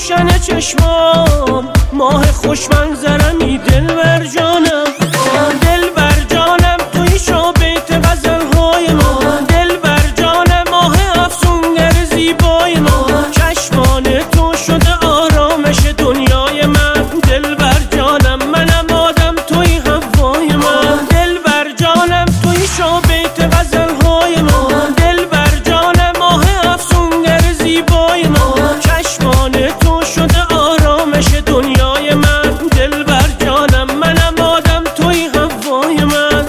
روشن چشمام، ماه خوش منظرمی دلبر جانم، دلبر جانم توی شابیت غزلهای ما، دلبر جانم ماه افسونگر زیبای ما، چشمان تو شده آرامش دنیای من، دلبر جانم منم آدم توی هوای من، دلبر جانم توی شابیت غزلهای ما، دلبر جانم ماه افسونگر زیبای ما، چشمان تو شده آرامش دنیای من، دلبر جانم منم آدم توی هوای من.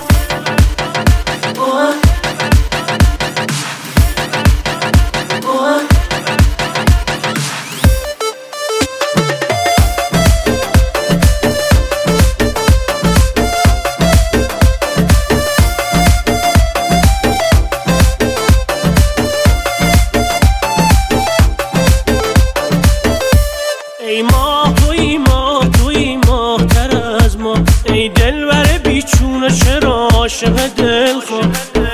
ای ماه توی ماه توی ماه تر از ما، ای دلبر بیچونه چرا عاشق دل خود،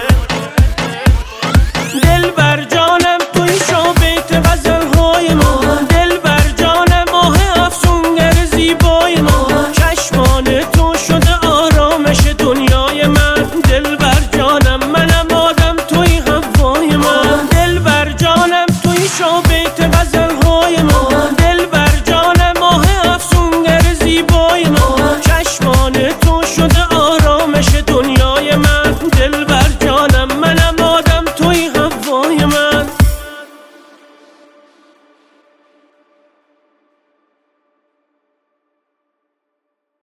دلبر جانم توی شابیت غزلهای ما، دلبر جانم ماه افسونگر زیبای ما، چشمان تو شده آرامش دنیای من، دلبر جانم منم آدم توی هوای من، دلبر جانم توی شابیت